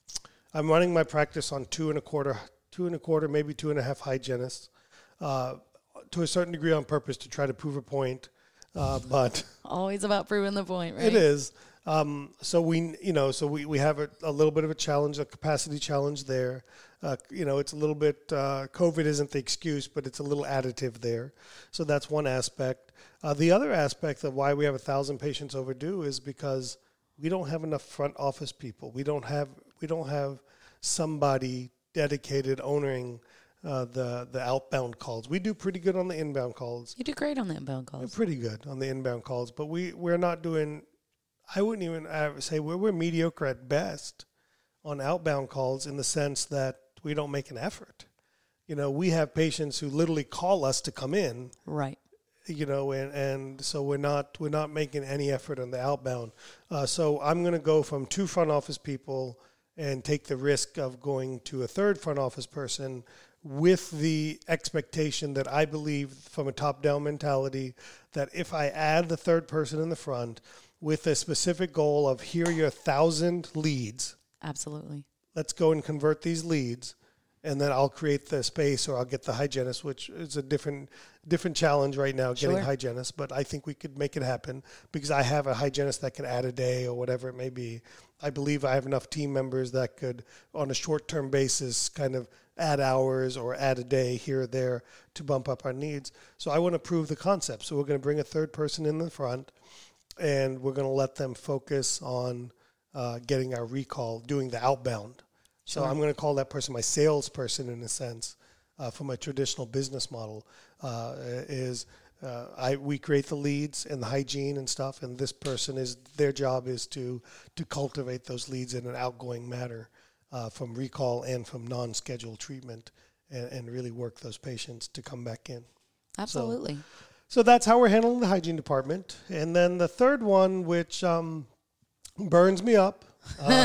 A: I'm running my practice on two and a quarter, two and a quarter, maybe two and a half hygienists, uh, to a certain degree on purpose to try to prove a point. Uh, but
C: always about proving the point, right?
A: It is. Um, so we, you know, so we, we have a, a little bit of a challenge, a capacity challenge there. Uh, you know, it's a little bit, uh, COVID isn't the excuse, but it's a little additive there. So that's one aspect. Uh, the other aspect of why we have a thousand patients overdue is because we don't have enough front office people. We don't have, we don't have somebody dedicated owning uh, the, the outbound calls. We do pretty good on the inbound calls.
C: You do great on the inbound calls.
A: We're pretty good on the inbound calls, but we, we're not doing, I wouldn't even say we're, we're mediocre at best on outbound calls in the sense that we don't make an effort. You know, we have patients who literally call us to come in.
C: Right.
A: You know, and, and so we're not we're not making any effort on the outbound. Uh, so I'm going to go from two front office people and take the risk of going to a third front office person with the expectation that I believe from a top-down mentality that if I add the third person in the front with a specific goal of here are your thousand leads.
C: Absolutely.
A: Let's go and convert these leads, and then I'll create the space or I'll get the hygienist, which is a different different challenge right now, getting
C: Sure.
A: hygienists. But I think we could make it happen because I have a hygienist that can add a day or whatever it may be. I believe I have enough team members that could, on a short-term basis, kind of add hours or add a day here or there to bump up our needs. So I want to prove the concept. So we're going to bring a third person in the front, and we're going to let them focus on uh, getting our recall, doing the outbound. So
C: Sure.
A: I'm going to call that person my salesperson in a sense uh, for my traditional business model uh, is uh, I we create the leads and the hygiene and stuff, and this person is their job is to to cultivate those leads in an outgoing manner uh, from recall and from non-scheduled treatment and, and really work those patients to come back in.
C: Absolutely.
A: So, so that's how we're handling the hygiene department. And then the third one, which um, burns me up, uh,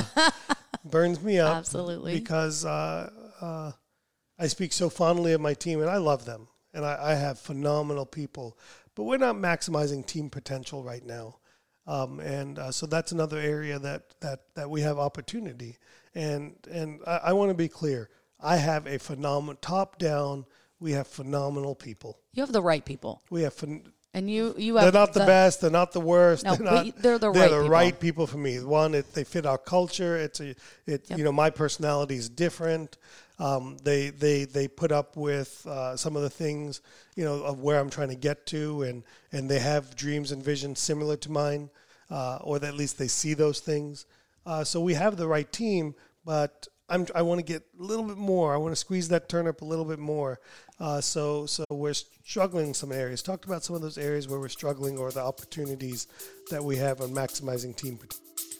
A: burns me up.
C: Absolutely.
A: Because uh, uh, I speak so fondly of my team, and I love them. And I, I have phenomenal people. But we're not maximizing team potential right now. Um, and uh, so that's another area that, that, that we have opportunity. And and I, I want to be clear. I have a phenomenal, top-down, we have phenomenal people.
C: You have the right people.
A: We have phen-
C: And you, you have
A: they're not the, the best. They're not the worst.
C: No,
A: they're,
C: but
A: not,
C: they're the
A: they're
C: right
A: the
C: people.
A: right people for me. One, it, they fit our culture. It's a, it.
C: Yep.
A: You know, my personality is different. Um, they they they put up with uh, some of the things, you know, of where I'm trying to get to, and and they have dreams and visions similar to mine, uh, or that at least they see those things. Uh, so we have the right team, but I'm, I want to get a little bit more. I want to squeeze that turnip a little bit more. Uh, so so we're struggling in some areas. Talked about some of those areas where we're struggling or the opportunities that we have on maximizing team potential.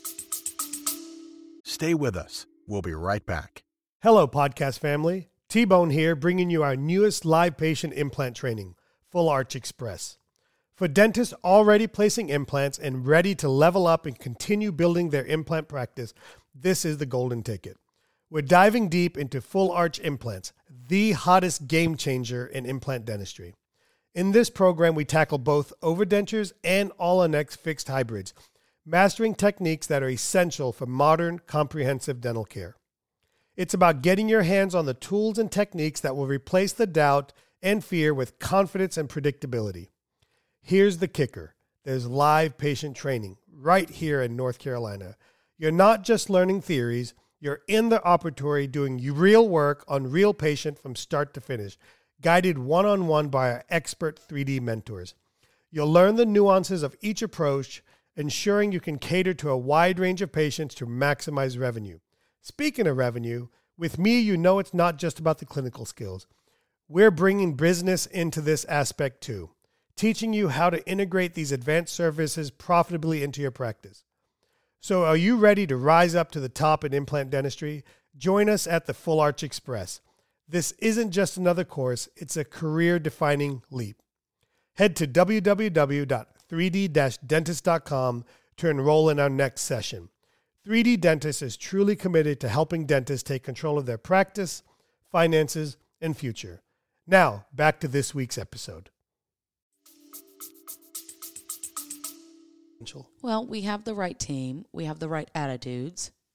D: Stay with us. We'll be right back.
A: Hello, podcast family. T-Bone here, bringing you our newest live patient implant training, Full Arch Express. For dentists already placing implants and ready to level up and continue building their implant practice, this is the golden ticket. We're diving deep into full arch implants, the hottest game changer in implant dentistry. In this program, we tackle both overdentures and all-on-X fixed hybrids, mastering techniques that are essential for modern, comprehensive dental care. It's about getting your hands on the tools and techniques that will replace the doubt and fear with confidence and predictability. Here's the kicker. There's live patient training right here in North Carolina. You're not just learning theories. You're in the operatory doing real work on real patient from start to finish, guided one-on-one by our expert three D mentors. You'll learn the nuances of each approach, ensuring you can cater to a wide range of patients to maximize revenue. Speaking of revenue, with me, you know it's not just about the clinical skills. We're bringing business into this aspect too, teaching you how to integrate these advanced services profitably into your practice. So are you ready to rise up to the top in implant dentistry? Join us at the Full Arch Express. This isn't just another course, it's a career-defining leap. Head to w w w dot three d dash dentist dot com to enroll in our next session. three D Dentist is truly committed to helping dentists take control of their practice, finances, and future. Now, back to this week's episode.
C: Well, we have the right team. We have the right attitudes.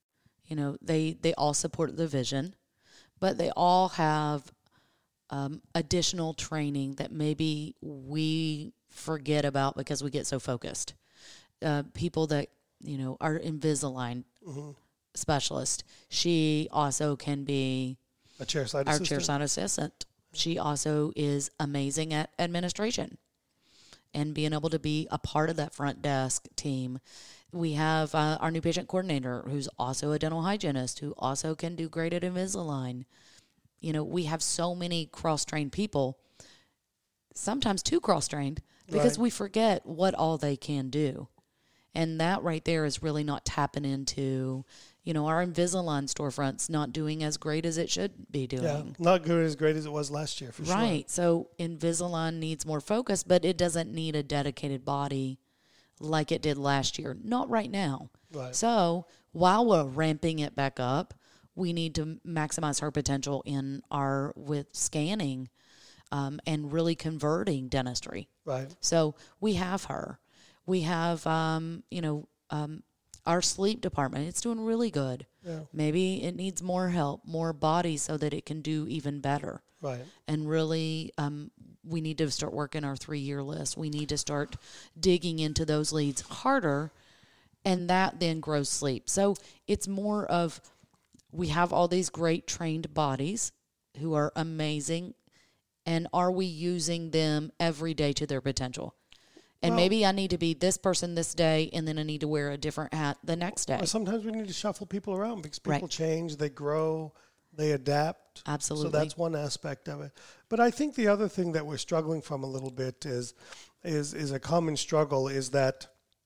C: You know, they, they all support the vision, but they all have um, additional training that maybe we forget about because we get so focused. Uh, people that, you know, are Invisalign mm-hmm. specialist. She also can be
A: a chairside
C: our
A: assistant.
C: chairside assistant. She also is amazing at administration and being able to be a part of that front desk team. We have uh, our new patient coordinator, who's also a dental hygienist, who also can do great at Invisalign. You know, we have so many cross-trained people, sometimes too cross-trained, because
A: right.
C: we forget what all they can do. And that right there is really not tapping into, you know, our Invisalign storefront's not doing as great as it should be doing.
A: Yeah, not good as great as it was last year, for sure.
C: Right. So Invisalign needs more focus, but it doesn't need a dedicated body like it did last year. Not right now.
A: Right.
C: So while we're ramping it back up, we need to maximize her potential in our, with scanning um, and really converting dentistry.
A: Right.
C: So we have her. We have, um, you know, um, our sleep department. It's doing really good.
A: Yeah.
C: Maybe it needs more help, more bodies so that it can do even better.
A: Right.
C: And really, um, we need to start working our three-year list. We need to start digging into those leads harder, and that then grows sleep. So it's more of we have all these great trained bodies who are amazing, and are we using them every day to their potential? And
A: well,
C: maybe I need to be this person this day, and then I need to wear a different hat the next day.
A: Or sometimes we need to shuffle people around because people
C: Right.
A: change, they grow, they adapt.
C: Absolutely.
A: So that's one aspect of it. But I think the other thing that we're struggling from a little bit is is is a common struggle is that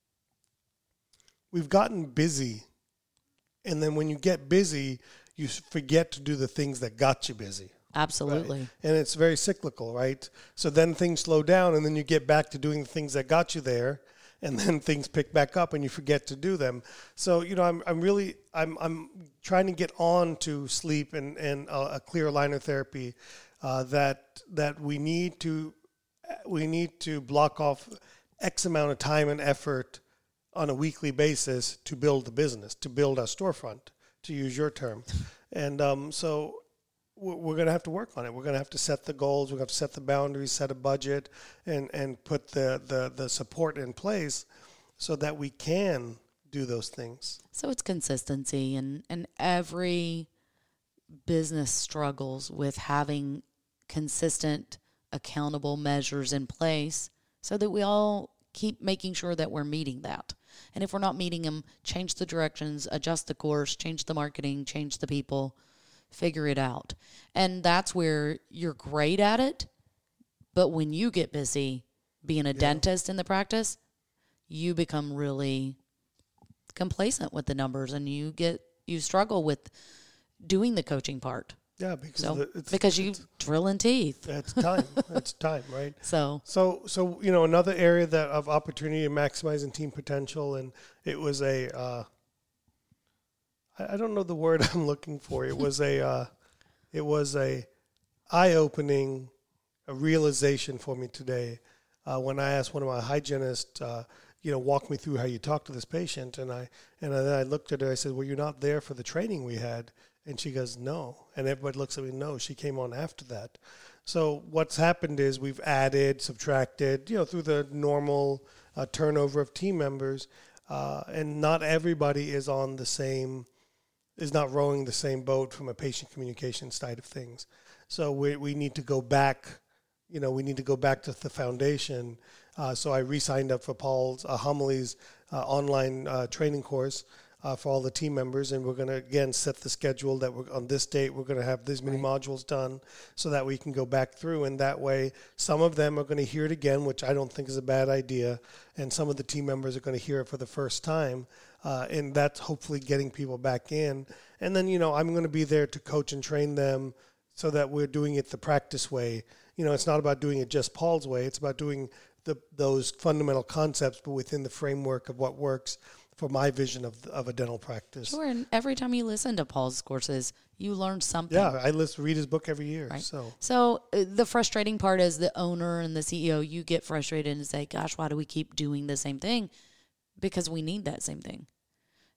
A: we've gotten busy, and then when you get busy, you forget to do the things that got you busy.
C: Absolutely.
A: Right. And it's very cyclical, right? So then things slow down, and then you get back to doing the things that got you there, and then things pick back up, and you forget to do them. So you know, I'm I'm really I'm I'm trying to get on to sleep and and a, a clear aligner therapy uh, that that we need to we need to block off X amount of time and effort on a weekly basis to build the business, to build our storefront, to use your term, and um, so. We're going to have to work on it. We're going to have to set the goals. We're going to have to set the boundaries, set a budget, and, and put the, the, the support in place so that we can do those things.
C: So it's consistency, and, and every business struggles with having consistent, accountable measures in place so that we all keep making sure that we're meeting that. And if we're not meeting them, change the directions, adjust the course, change the marketing, change the people, figure it out. And that's where you're great at it. But when you get busy being a yeah. dentist in the practice, you become really complacent with the numbers, and you get you struggle with doing the coaching part.
A: Yeah, because
C: so,
A: the, it's,
C: because you
A: it's,
C: drilling teeth.
A: It's time. It's time, right?
C: So
A: so so you know, another area that of opportunity and maximizing team potential, and it was a uh, I don't know the word I'm looking for. It was a, uh, it was a eye-opening, a realization for me today uh, when I asked one of my hygienists, uh, you know, walk me through how you talk to this patient, and I and then I looked at her. I said, "Well, you're not there for the training we had," and she goes, "No," and everybody looks at me, "No." She came on after that. So what's happened is we've added, subtracted, you know, through the normal uh, turnover of team members, uh, and not everybody is on the same. is not rowing the same boat from a patient communication side of things. So we we need to go back, you know, we need to go back to the foundation. Uh, so I re-signed up for Paul's uh, Homilies uh, online uh, training course uh, for all the team members, and we're going to, again, set the schedule that we're on this date, we're going to have this many right. modules done so that we can go back through, and that way some of them are going to hear it again, which I don't think is a bad idea, and some of the team members are going to hear it for the first time. Uh, and that's hopefully getting people back in. And then, you know, I'm going to be there to coach and train them so that we're doing it the practice way. You know, it's not about doing it just Paul's way. It's about doing the those fundamental concepts, but within the framework of what works for my vision of of a dental practice.
C: Sure, and every time you listen to Paul's courses, you learn something.
A: Yeah, I listen, read his book every year.
C: Right.
A: So,
C: so uh, the frustrating part is the owner and the C E O, you get frustrated and say, gosh, why do we keep doing the same thing? Because we need that same thing.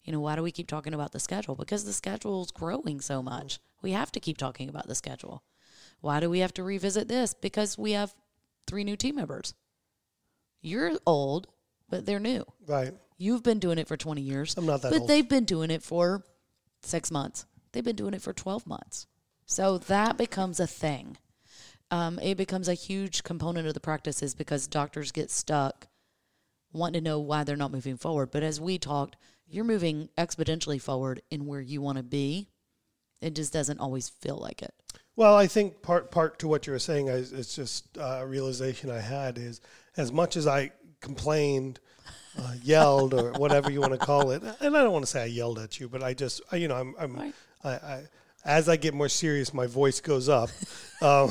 C: You know, why do we keep talking about the schedule? Because the schedule's growing so much. We have to keep talking about the schedule. Why do we have to revisit this? Because we have three new team members. You're old, but they're new.
A: Right.
C: You've been doing it for twenty years.
A: I'm not that
C: but
A: old.
C: But they've been doing it for six months. They've been doing it for twelve months. So that becomes a thing. Um, it becomes a huge component of the practices because doctors get stuck wanting to know why they're not moving forward. But as we talked, you're moving exponentially forward in where you want to be. It just doesn't always feel like it.
A: Well, I think part part to what you were saying is it's just uh, a realization I had is as much as I complained, uh, yelled, or whatever you want to call it, and I don't want to say I yelled at you, but I just, I, you know, I'm, I'm
C: Right.
A: I, I, as I get more serious, my voice goes up. um,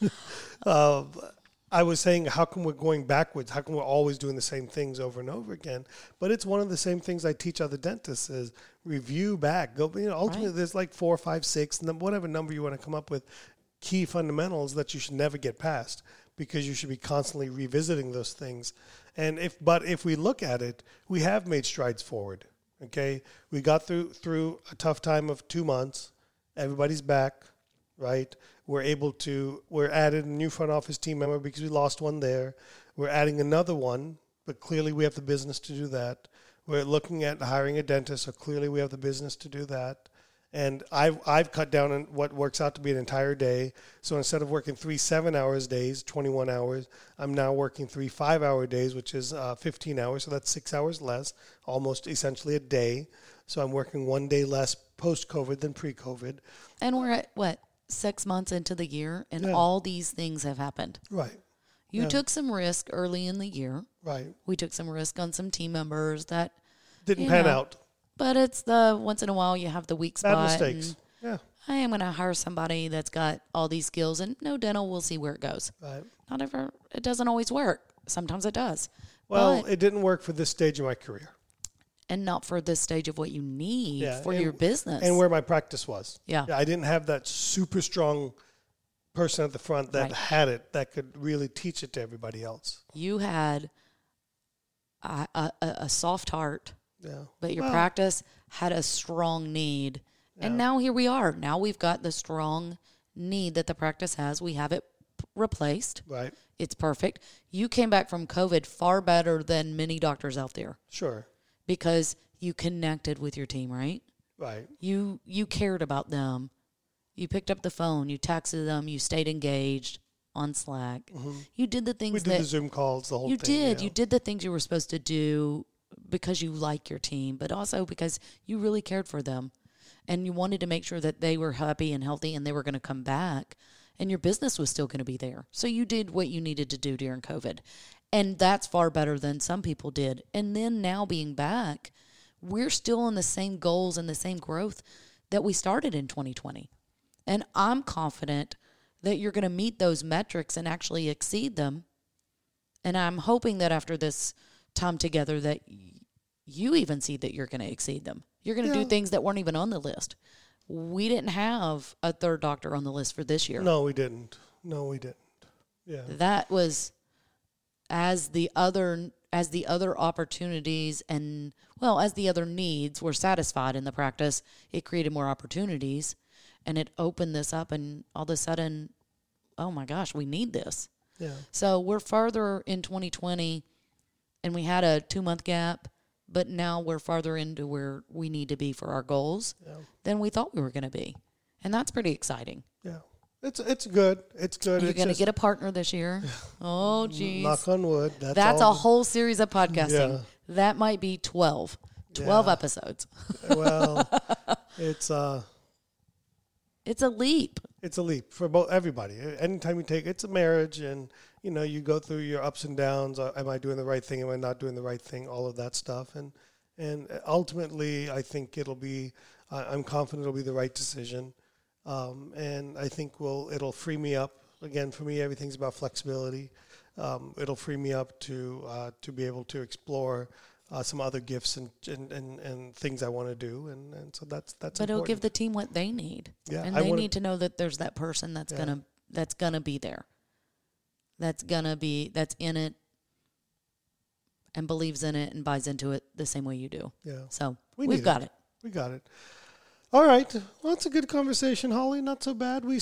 A: uh, I was saying, how come we're going backwards? How come we're always doing the same things over and over again? But it's one of the same things I teach other dentists is review back. Go, you know, ultimately,
C: Right.
A: there's like four, five, six, whatever number you want to come up with, key fundamentals that you should never get past because you should be constantly revisiting those things. And if, but if we look at it, we have made strides forward. Okay, we got through through a tough time of two months. Everybody's back, right? We're able to, we're added a new front office team member because we lost one there. We're adding another one, but clearly we have the business to do that. We're looking at hiring a dentist, so clearly we have the business to do that. And I've, I've cut down on what works out to be an entire day. So instead of working three seven hours days, twenty-one hours, I'm now working three five hour days, which is uh, fifteen hours. So that's six hours less, almost essentially a day. So I'm working one day less post-COVID than pre-COVID.
C: And we're at, what, six months into the year, and
A: Yeah.
C: all these things have happened.
A: Right,
C: You
A: Yeah.
C: took some risk early in the year.
A: right.
C: We took some risk on some team members that,
A: Didn't
C: You
A: pan
C: know,
A: out.
C: but it's the once in a while you have the weak spot.
A: Bad mistakes.
C: and
A: Yeah,
C: I am going to hire somebody that's got all these skills, and no dental, we'll see where it goes.
A: right.
C: Not ever, it doesn't always work. Sometimes it does.
A: Well,
C: but,
A: it didn't work for this stage of my career.
C: and not for this stage of what you need
A: Yeah,
C: for
A: and-
C: your business.
A: And where my practice was.
C: Yeah.
A: I didn't have that super strong person at the front that
C: Right.
A: had it, that could really teach it to everybody else.
C: you had a, a, a soft heart,
A: Yeah.
C: but your
A: Well,
C: practice had a strong need. And
A: Yeah.
C: now here we are. Now we've got the strong need that the practice has. We have it p- replaced.
A: Right.
C: It's perfect. You came back from COVID far better than many doctors out there
A: Sure.
C: because you connected with your team, right?
A: Right.
C: You you cared about them. You picked up the phone. You texted them. You stayed engaged on Slack. You did the things
A: We did
C: that
A: the Zoom calls, the whole
C: you
A: thing.
C: did.
A: yeah.
C: You did the things you were supposed to do because you like your team, but also because you really cared for them and you wanted to make sure that they were happy and healthy and they were going to come back and your business was still going to be there. So you did what you needed to do during COVID. And that's far better than some people did. And then now being back, we're still on the same goals and the same growth that we started in twenty twenty. And I'm confident that you're going to meet those metrics and actually exceed them. And I'm hoping that after this time together that y- you even see that you're going to exceed them. You're going to
A: Yeah.
C: do things that weren't even on the list. We didn't have a third doctor on the list for this year.
A: No, we didn't. No, we didn't. Yeah.
C: That was as the other as the other opportunities and well, as the other needs were satisfied in the practice, it created more opportunities and it opened this up and all of a sudden, oh my gosh, we need this.
A: Yeah.
C: So we're farther in twenty twenty and we had a two month gap, but now we're farther into where we need to be for our goals
A: Yeah.
C: than we thought we were going to be. And that's pretty exciting.
A: Yeah. It's it's good. It's good.
C: You're
A: It's
C: going to
A: just-
C: get a partner this year. Oh, geez.
A: knock on wood. That's,
C: That's
A: all.
C: a whole series of podcasting.
A: Yeah.
C: That might be twelve. twelve
A: Yeah.
C: episodes.
A: Well, it's uh
C: It's a leap.
A: it's a leap for both everybody. Anytime you take it's a marriage, and you know you go through your ups and downs. Uh, Am I doing the right thing? Am I not doing the right thing? All of that stuff, and and ultimately, I think it'll be. Uh, I'm confident it'll be the right decision, um, and I think will it'll free me up. Again, for me, everything's about flexibility. Um, it'll free me up to uh, to be able to explore uh, some other gifts and and, and, and things I want to do, and, and so that's that's.
C: But it'll
A: important.
C: give the team what they need.
A: Yeah,
C: and
A: I
C: they
A: wanna-
C: need to know that there's that person that's
A: Yeah.
C: gonna that's gonna be there. That's gonna be that's in it and believes in it and buys into it the same way you do.
A: Yeah.
C: So
A: We
C: we've
A: need
C: got it.
A: We got it. All right. Well, that's a good conversation, Holly. Not so bad. We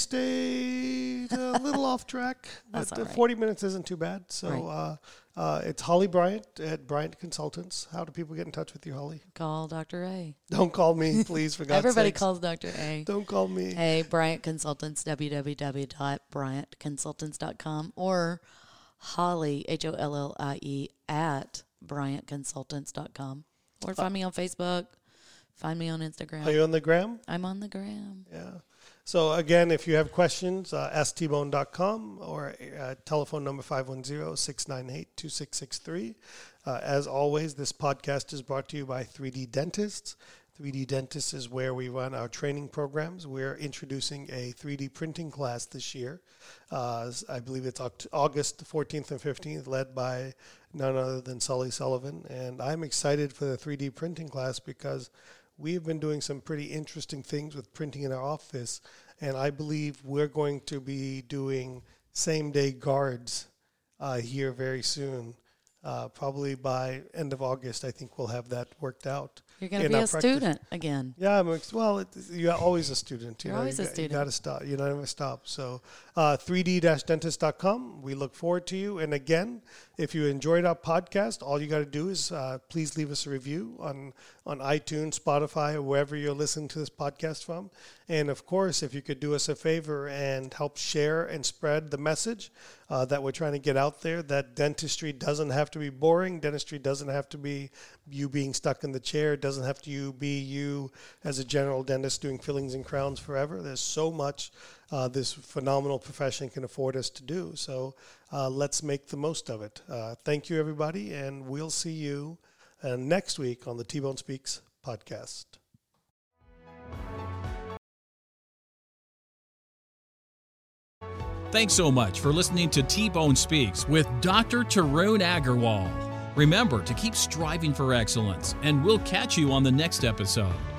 A: stayed a little off track.
C: That's
A: but
C: all
A: uh,
C: right.
A: forty minutes isn't too bad. So
C: Right.
A: uh, uh, it's Holly Bryant at Bryant Consultants. How do people get in touch with you, Holly?
C: Call Doctor A.
A: Don't call me, please, for God's
C: Everybody
A: sakes.
C: calls Doctor A.
A: Don't call me.
C: Hey, Bryant Consultants, w w w dot bryant consultants dot com or Holly, H O L L I E, at bryant consultants dot com. Or find me on Facebook. Find me on Instagram.
A: Are you on the gram?
C: I'm on the gram.
A: Yeah. So, again, if you have questions, uh, ask t bone dot com or uh, telephone number five one zero, six nine eight, two six six three. Uh, as always, this podcast is brought to you by three D Dentists. three D Dentists is where we run our training programs. We're introducing a three D printing class this year. Uh, I believe it's August fourteenth and fifteenth, led by none other than Sully Sullivan. And I'm excited for the three D printing class because we've been doing some pretty interesting things with printing in our office, and I believe we're going to be doing same-day guards uh, here very soon. Uh, probably by end of August, I think we'll have that worked out.
C: You're going to
A: in
C: be
A: our
C: a
A: practice.
C: student again.
A: Yeah, I'm ex- well, it, you're always a student. You
C: You're
A: know,
C: always
A: you
C: a
A: got-
C: student.
A: You got to stop. You never stop. So, uh, three D dentist dot com. We look forward to you. And again, if you enjoyed our podcast, all you got to do is uh, please leave us a review on on iTunes, Spotify, or wherever you're listening to this podcast from. And of course, if you could do us a favor and help share and spread the message uh, that we're trying to get out there, that dentistry doesn't have to be boring. Dentistry doesn't have to be you being stuck in the chair. It doesn't have to you be you as a general dentist doing fillings and crowns forever. There's so much uh, this phenomenal profession can afford us to do. So uh, let's make the most of it. Uh, thank you, everybody, and we'll see you uh, next week on the T-Bone Speaks podcast.
B: Thanks so much for listening to T-Bone Speaks with Doctor Tarun Agarwal. Remember to keep striving for excellence, and we'll catch you on the next episode.